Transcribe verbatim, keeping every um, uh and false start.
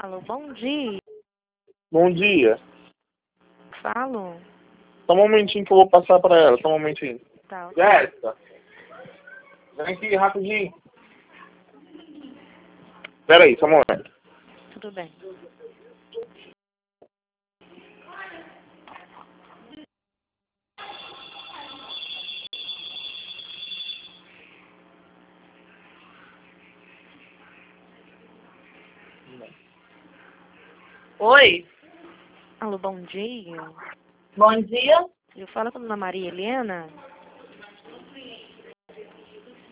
Alô, bom dia. Bom dia. Falo. Só um momentinho que eu vou passar pra ela, só um momentinho. Tá. Jéssica, vem aqui rapidinho. Pera aí, só um momento. Tudo bem. Oi, Alô, bom dia. bom dia. Eu falo com a dona Maria Helena.